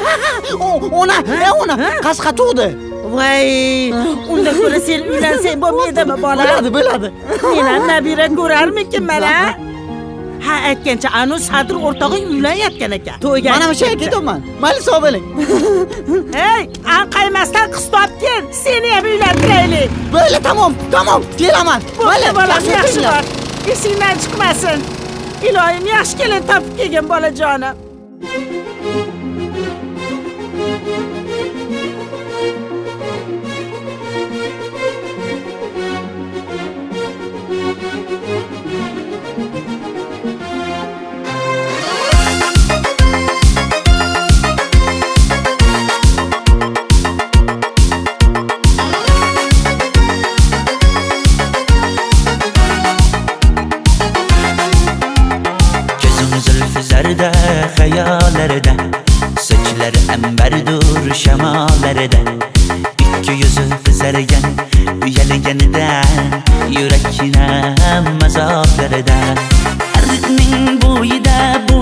Ona qasqa tug'di. Voy, unda ko'ra sen uylansang bo'lmaydimi bola? Bo'ladi. Men ham nabira ko'rarmikin mana? Ha, aytgancha anu Sadir o'rtog'ing uylanayotgan ekan. To'yga. Mana o'sha ketaman. Mayli sog' bo'ling. Hey, anqaymasdan qiz topgin. Seni ham uylantiraylik. Bo'ldi, tamom. Kelaman. Mayli, bolam yaxshi bor. Esingdan chiqmasin. Iloyim yaxshi kelin topib kelgin bolajonim. Zarda hayallarda, sochlari ambardur shamollarda, ikki yuzi qizargan uyalganidan, yurakkinam azoblarida. Arqning bo'yida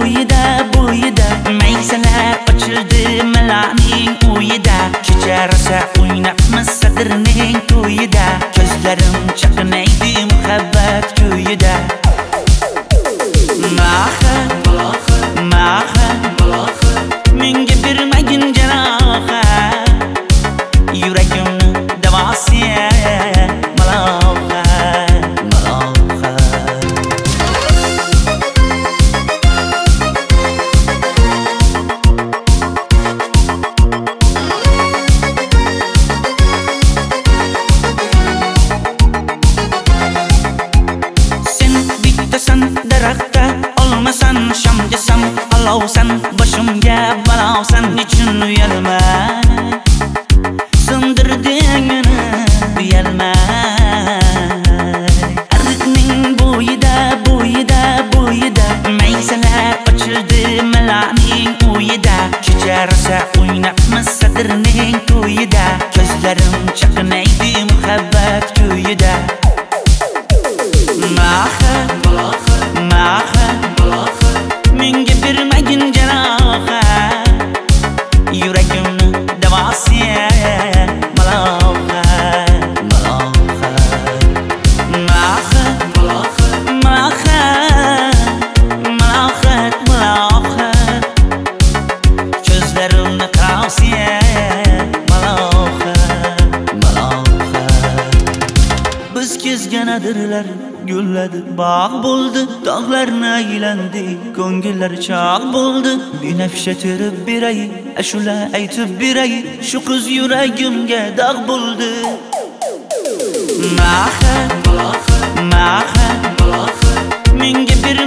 maysalar ochildi malaning uyida. Kecha rosa o'ynabmiz Sadirning to'yida, ko'zlarim chaqnaydi muhabbat kuyida. Menga bermagin jarohat, yuragimni davosiya malohat. Sen bittasan daraxtda, olmasan shamgasan, olovsan boshimga balosan. Nechun uyalmay sindirding meni, uyalmay. Arqning bo'yida maysalar ochildi malaning uyida. Kecha rosa o'ynabmiz Sadirning to'yida, ko'zlarim chaqnaydi muhabbat kuyida. Menga bermagin jarohat, yuragimni davosiya malohat. Ko'zlarimni qarosiya malohat. Biz kezgan adirlar gulladi, bog' bo'ldi, tog'larni aylandi, ko'ngillar chog' bo'ldi. Binafsha terib beray, ashula aytib beray, shu qiz yuragimga dog' bo'ldi. Menga bir